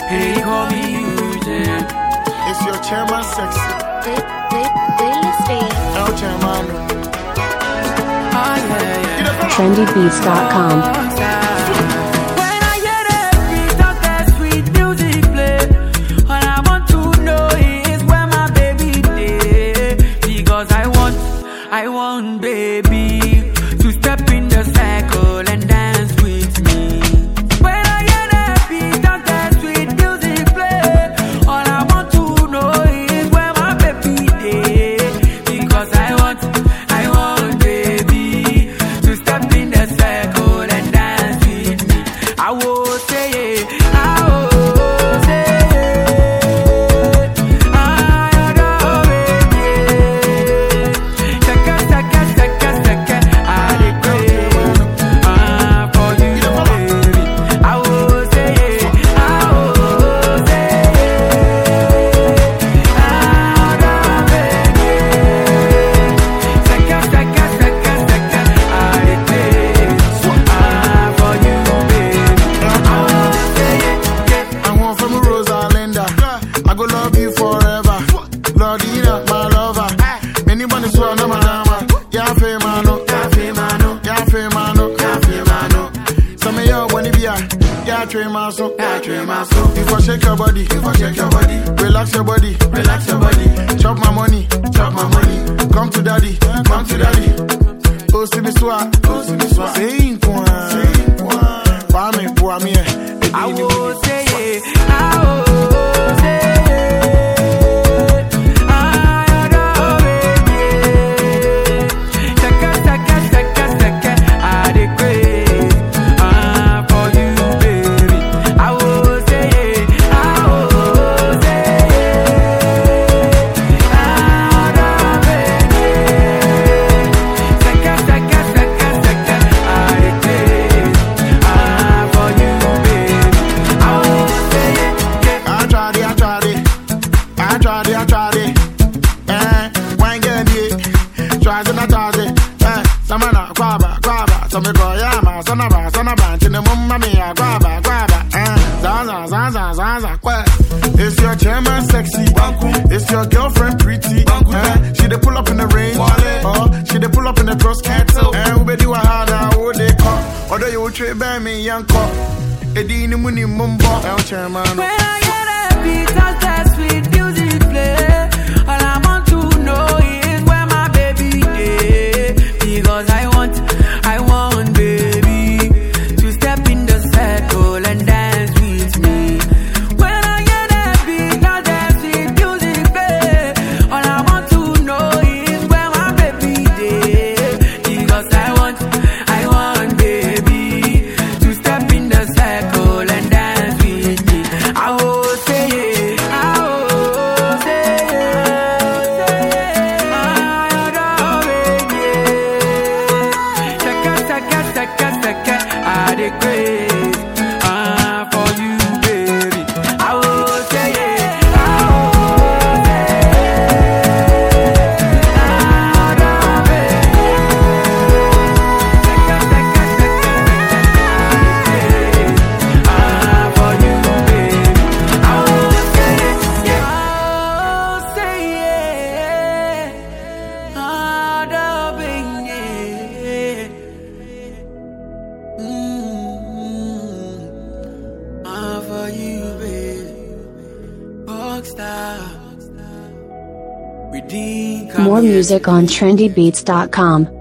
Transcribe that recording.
Hey, call me Eugene. It's your chairman sexy. El chairman. trendybeats.com. When I hear that beat of that sweet music play, all I want to know is where my baby is. Because I want baby to step in the circle and dance with me. When I hear that beat of that sweet music play, all I want to know is where my baby is. Because I want baby to step in the circle and dance with me. I will say it, I will say it. I adore baby. Saka, saka, saka, saka, I declare for you, baby. I will say it, I will say it. I adore baby. Saka, saka, saka, saka, I declare for you, baby. I will say it, yeah. I want from Rosalinda. I go love you forever. Lordina, my lover. Anybody swear no madama. Yeah, femano, yeah, femano, yeah, femano, yeah, femano. Some of y'all wanna be yeah, train my soul, yeah, train my soul. If I shake your body, relax your body, relax your body. Chop my money, come to daddy, come to daddy. Oh, see me swat, say in kwa, pour me, I will say it, I will say it. I adore baby. Saka, saka, saka, saka, I declare for you, baby. I will say it, I will say it. I adore baby. Saka, saka, saka, saka, I declare for you, baby. I will say it, yeah. I tried it. Wine get it. Try to not it. Samana, grabba. Some go yama, sonaba. Chine mumma mia, grabba. Zaza, kwa. It's your chairman sexy. It's your girlfriend pretty. She dey pull up in the rain. She dey pull up in the cross cattle. We be do a harder, what they call. Although you trade by me, young cop. Edini muni mumbo. El chairman. When I hear that beat of that sweet music play, all I want to know is where my baby is. Because I want baby to step in the circle and dance with me. When I hear that beat of that sweet music play, all I want to know is where my baby is. Because I want baby to step in the circle and dance with me. I will say it, I will say it. I adore baby. Saka, saka, saka, saka, I declare for you, baby. I will say it, I will say it. I adore baby. Saka, saka, saka, saka, for you, baby. I will say it, yeah. I will say it. I adore baby. For you, baby. Rockstar. Redeem. More music on trendybeats.com.